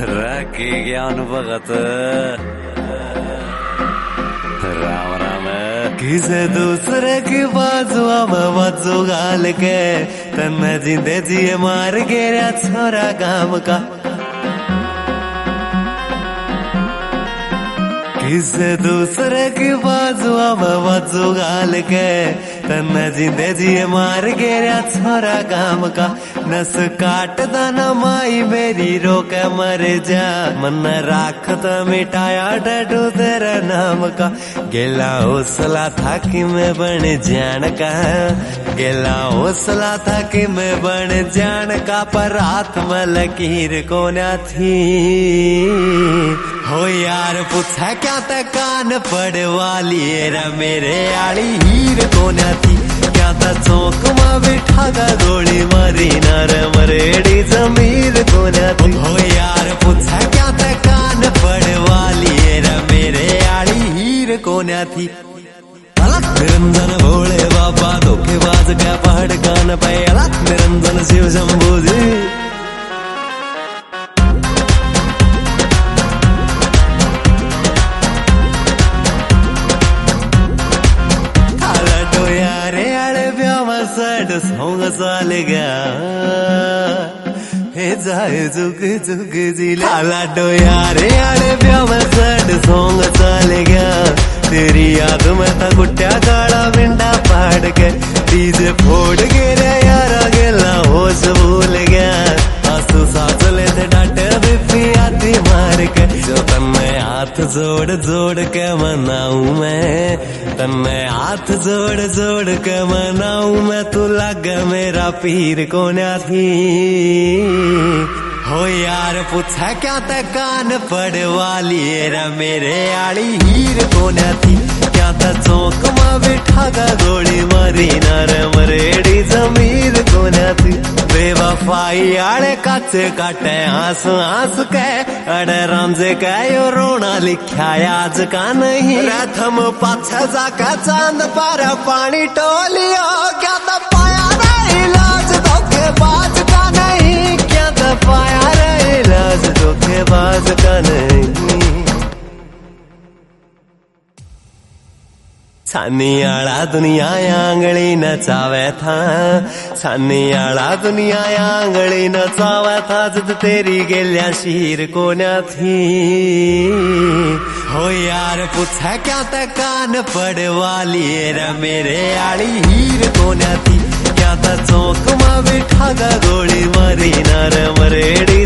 राखी ज्ञान भगत राम राम। किसे दूसरे की बाजुआ में बाजू गाल के तन्ने जिंदे जिए मार गेरा छोरा काम का। किसे दूसरे की बाजुआ में बाजू गाल के तन्ने जिंदे जिए मार गेरा छोरा काम का। नस काट दाना माई मेरी रोके मर जा मन राखत मिटाया डडू तेरा नाम का। गेला हौसला था कि मैं बन जान का, गेला हौसला था कि मैं बन जान का। पर हाथ में लकीर को न थी हो यार पूछा क्या ते कान पड़ वाली रा मेरे आड़ी हीर को न थी। क्या था चौक में बिठा का गोली मारी नर मरेड़ी जमीर को न थी। हो यार पूछा क्या ते कान पड़ वाली रा मेरे आड़ी हीर को न थी। निरंजन भोले बाबा धोखेबाज क्या पहाड़ कान पे अलग निरंजन शिव शंभू जी। सौंग साल गया हे जाए जुग जुग जी लाला डोयारे आड़े ब्याह सड सौंग साल गया। तेरी याद में था गुट्टा काला बिंडा पाड़ के डीजे फोड़ के रे यारा गेला होश भूल गया। आंसू सांस लेते डांटे बिफी आती मार के। जो तन्ने हाथ जोड़ जोड़ के मनाऊं मैं, तन्ने हाथ जोड़ जोड़ के मनाऊं मैं। तू लग मेरा पीर को न थी हो यार पूछा क्या ते कान पड़ वाली रा मेरे आड़ी हीर को न थी। क्या था चौक में बिठा का गोली मारी नर मरेड़ी जमीर को न थी। बेवफाई आड़े काचे काटे आंस आंस के अड़े रांझे के यो रोना लिखा आज का नहीं। रथम पाछे जाके चांद पर पानी टोलियो क्या तो पाया रे इलाज धोखेबाज का नहीं। क्या तो पाया रे इलाज धोखेबाज का नहीं। छानी आला दुनिया आंगली नचावे था, छानी आला दुनिया आंगली नचावे था। जद तेरी गेलिया शीर को न थी हो यार पूछा क्या ते कान पड़ वाली रा मेरे आड़ी हीर को न थी। क्या था चौक में बिठा का गोली मारी नर मरेड़ी